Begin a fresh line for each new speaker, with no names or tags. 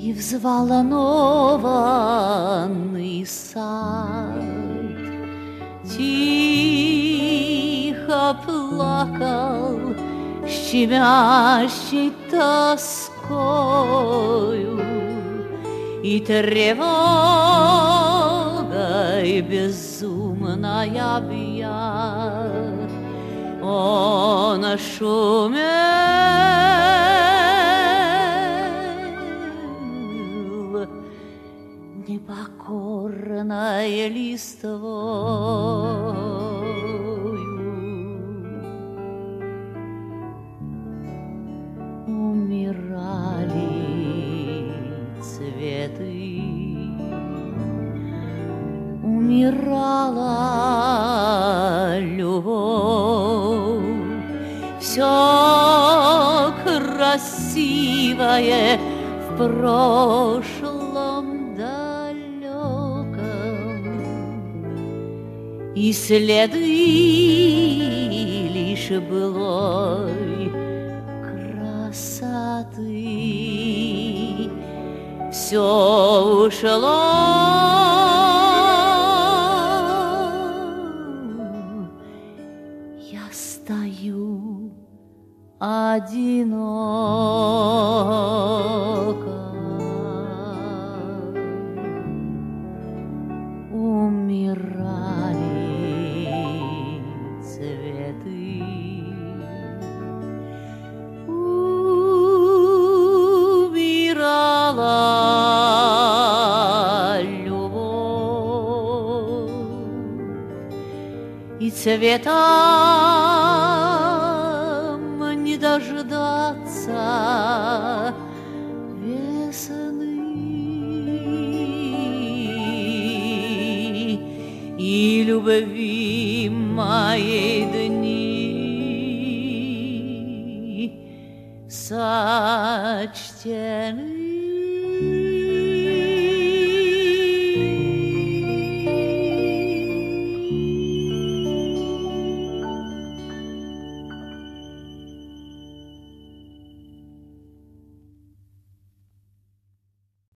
И взволнованный сад тихо плакал щемящей тоскою, и тревогой безумная объят он шумел непокорной листвою. Умирали цветы, умирала любовь, все красивое в прошлом далеком, и следы лишь былой красоты. Все ушло, я стою одиноко. Умирали цветы, умирала любовь, и цветам не дождаться весны, и любви моей дни сочтены.